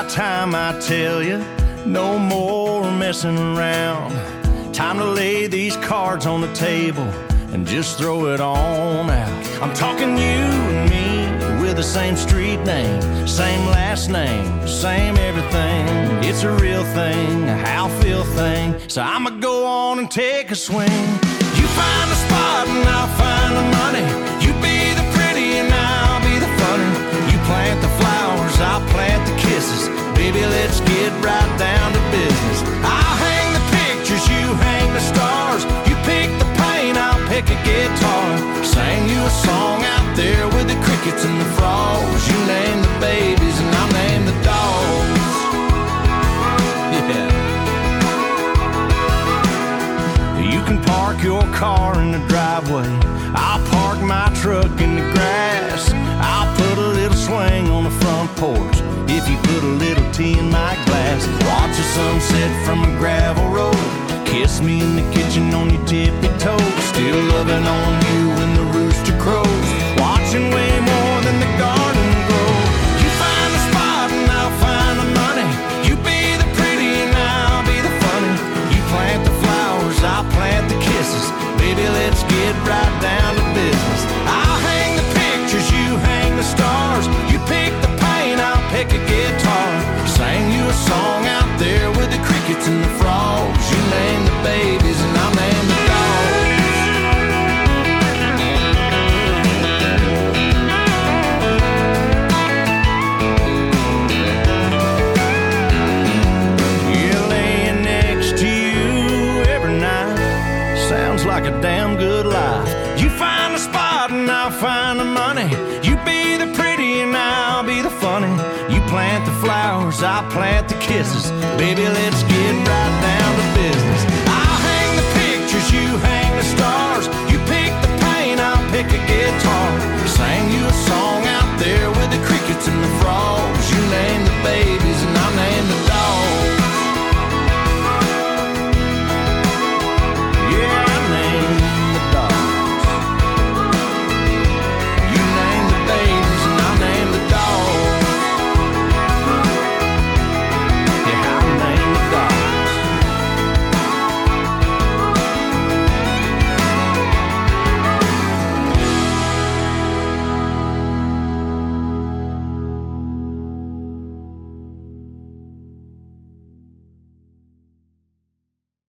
time, I tell you, no more messing around. Time to lay these cards on the table and just throw it on out. I'm talking you and me with the same street name, same last name, same everything. It's a real thing, a how feel thing. So I'ma go on and take a swing. You find the spot and I'll find the money. You be the pretty and I'll be the funny. You plant the flowers, I'll plant the kisses. Baby, let's get right down to business. I'll hang the pictures, you hang the stars. You pick the paint, I'll pick a guitar. Sing you a song out there with the crickets and the frogs. You name the babies and I'll name the dogs. Yeah. You can park your car in the driveway. I'll park my truck in the grass. I'll put a little swing on the front porch if you put a little tea in my glass. Watch the sunset from a gravel road. Kiss me in the kitchen on your tippy toes. Still loving on you when the rooster crows. Watching way more than the garden grow. You find the spot and I'll find the money. You be the pretty and I'll be the funny. You plant the flowers, I'll plant the kisses. Baby, let's get right down to business. I'll hang the pictures, you hang the stars. You pick the paint, I'll pick a guitar. Sing you a song out there with the crickets and the frogs. You name the babies and I'll name the dogs. Yeah, laying next to you every night sounds like a damn good life. You find the spot and I'll find the money. You be the pretty and I'll be the funny. You plant the flowers, I'll plant the kisses. Baby, let's get right down to business. I'll hang the pictures, you hang the stars. You pick the paint, I'll pick a guitar. Sing you a song out there with the crickets and the frogs. You name the baby